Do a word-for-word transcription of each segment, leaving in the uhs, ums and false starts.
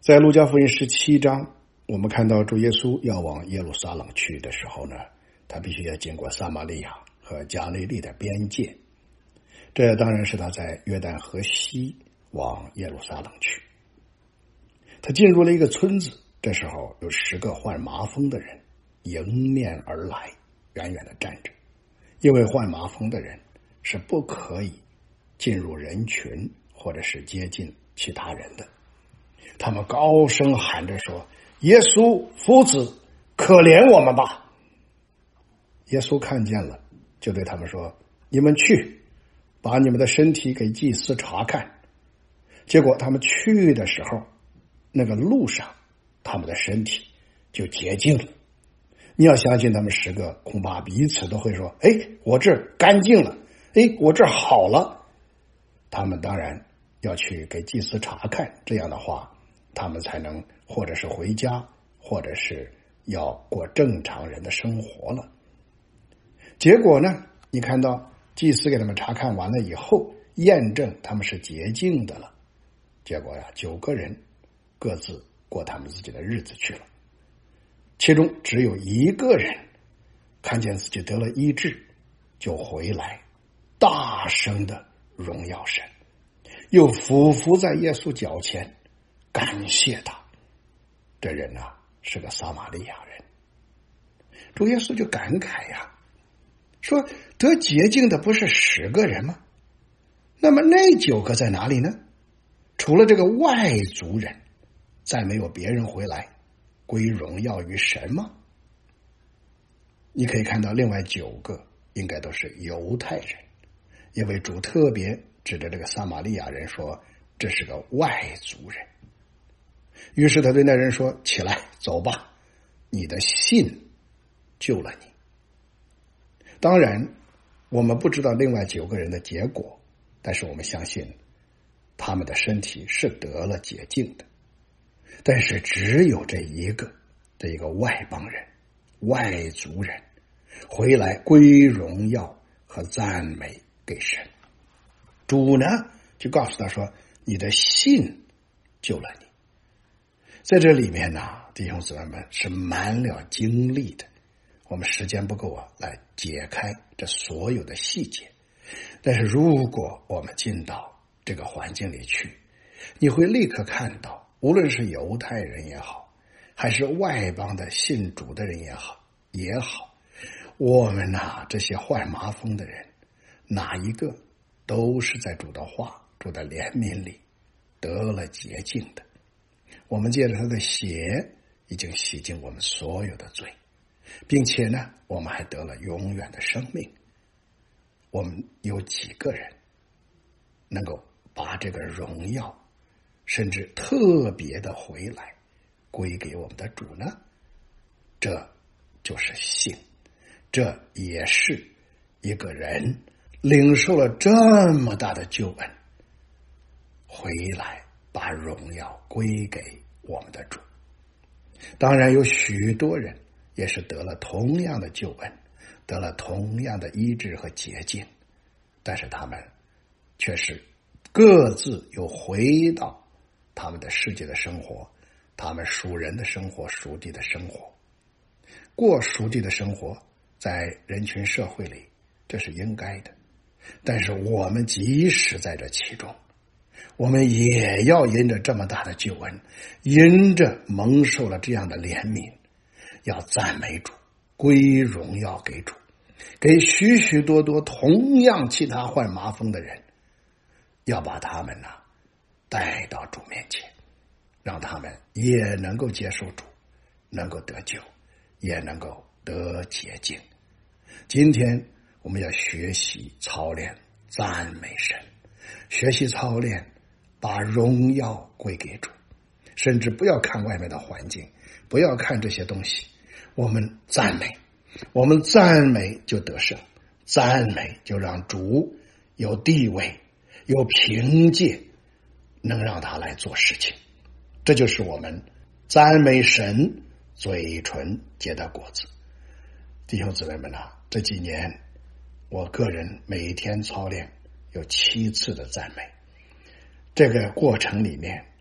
在路加福音十七章，我们看到主耶稣要往耶路撒冷去的时候呢，他必须要经过撒玛利亚和加利利的边界，这当然是他在约旦河西往耶路撒冷去。他进入了一个村子，这时候有十个患麻风的人迎面而来，远远的站着，因为患麻风的人是不可以进入人群或者是接近其他人的。他们高声喊着说：耶稣夫子，可怜我们吧！耶稣看见了，就对他们说：你们去把你们的身体给祭司查看。结果他们去的时候，那个路上他们的身体就洁净了。你要相信他们十个恐怕彼此都会说：哎，我这儿干净了，哎，我这儿好了。他们当然要去给祭司查看，这样的话他们才能或者是回家，或者是要过正常人的生活了。结果呢，你看到祭司给他们查看完了以后，验证他们是洁净的了。结果呀，九个人各自过他们自己的日子去了，其中只有一个人看见自己得了医治，就回来大声的荣耀神，又俯伏在耶稣脚前感谢他。这人啊是个撒玛利亚人。主耶稣就感慨呀，说得洁净的不是十个人吗？那么那九个在哪里呢？除了这个外族人，再没有别人回来归荣耀于神吗？你可以看到另外九个应该都是犹太人，因为主特别指着这个撒玛利亚人说这是个外族人。于是他对那人说：起来走吧，你的信救了你。当然我们不知道另外九个人的结果，但是我们相信他们的身体是得了洁净的。但是只有这一个这一个外邦人外族人回来归荣耀和赞美给神。主呢就告诉他说：你的信救了你。在这里面呢，弟兄姊妹们，是满了经历的，我们时间不够啊，来解开这所有的细节。但是如果我们进到这个环境里去，你会立刻看到，无论是犹太人也好，还是外邦的信主的人也好也好，我们呐，这些患麻风的人，哪一个都是在主的话、主的怜悯里得了洁净的。我们借着他的血已经洗净我们所有的罪，并且呢，我们还得了永远的生命。我们有几个人能够把这个荣耀甚至特别的回来归给我们的主呢？这就是信，这也是一个人领受了这么大的救恩，回来把荣耀归给我们的主。当然有许多人也是得了同样的救恩，得了同样的医治和洁净，但是他们却是各自又回到他们的世界的生活，他们属人的生活，属地的生活，过属地的生活，在人群社会里，这是应该的。但是我们即使在这其中，我们也要因着这么大的救恩，因着蒙受了这样的怜悯，要赞美主，归荣耀给主，给许许多多同样其他患麻风的人，要把他们呢带到主面前，让他们也能够接受主，能够得救，也能够得洁净。今天我们要学习操练赞美神，学习操练把荣耀归给主，甚至不要看外面的环境，不要看这些东西，我们赞美，我们赞美就得胜，赞美就让主有地位，有凭借，能让他来做事情。这就是我们赞美神嘴唇结的果子。弟兄姊妹们啊，这几年我个人每天操练有七次的赞美，这个过程里面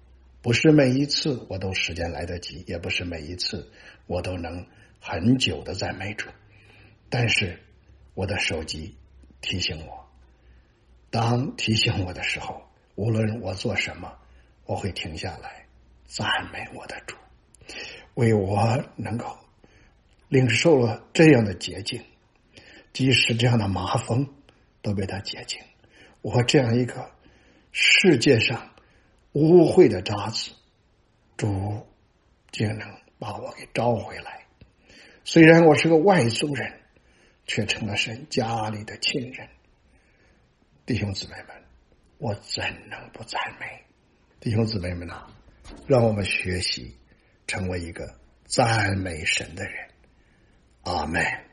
不是每一次我都时间来得及，也不是每一次我都能很久的赞美主，但是我的手机提醒我，当提醒我的时候，无论我做什么，我会停下来赞美我的主，为我能够领受了这样的洁净，即使这样的麻风都被他洁净，我这样一个世界上污秽的渣子，主竟能把我给招回来。虽然我是个外族人，却成了神家里的亲人。弟兄姊妹们，我怎能不赞美？弟兄姊妹们啊，让我们学习成为一个赞美神的人。阿们。